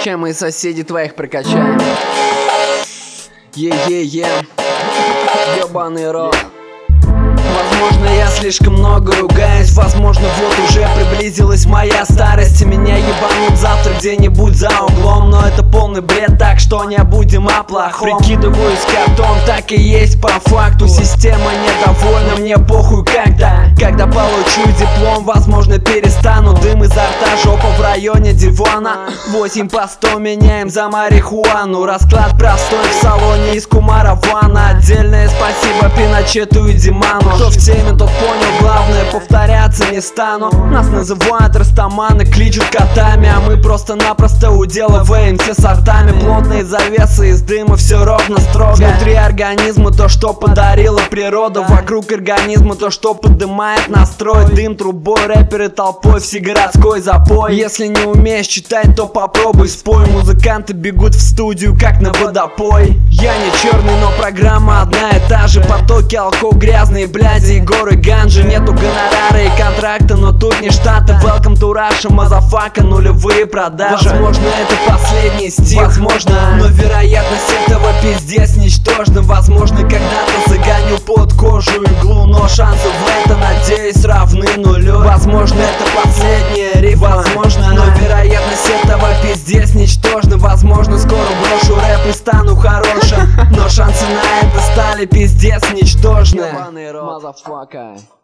чем мы соседи твоих прокачаем. Е-е-е, ёбаный рот. Возможно, я слишком много ругаюсь. Возможно, вот уже приблизилась моя старость, и меня ебанут завтра где-нибудь за углом. Но это полный бред, так что не будем о плохом. Прикидываюсь котом, так и есть по факту. Система недовольна, мне похуй когда получу диплом, возможно, перестану. Дым изо рта, жопа в районе дивана. 8 по 100 меняем за марихуану. Расклад простой в салоне из Кумарована. Отдельное спасибо Пиночету и Диману. Кто в теме, тот понял, главное повторяться не стану. Нас называют растаманы, кличут котами, а мы просто-напросто уделываемся сортами. Плотные завесы из дыма, все ровно, строго. Внутри организма то, что подарила природа. Вокруг организма то, что поднимает настрой. Дым трубой, рэперы толпой, всегородской запой. Если не умеешь читать, то попробуй спой. Музыканты бегут в студию, как на водопой. Я не черный, но программа одна и та же. Потоки алкоголь, грязные бляди и горы ганжи. Нету гонорара и контракта, но тут не штаты. Welcome to Russia, мазафака, нулевые продажи. Возможно, это последний стих, возможно, но вероятность этого пиздец ничтожна. Возможно, когда-то загоню под кожу иглу, но шансы в это, надеюсь, равны нулю. Возможно, это последняя рифма, возможно, но вероятность этого пиздец ничтожна. Возможно, скоро брошу рэп и стану хорошим, но шансы на это стали пиздец ничтожны. Motherfucker.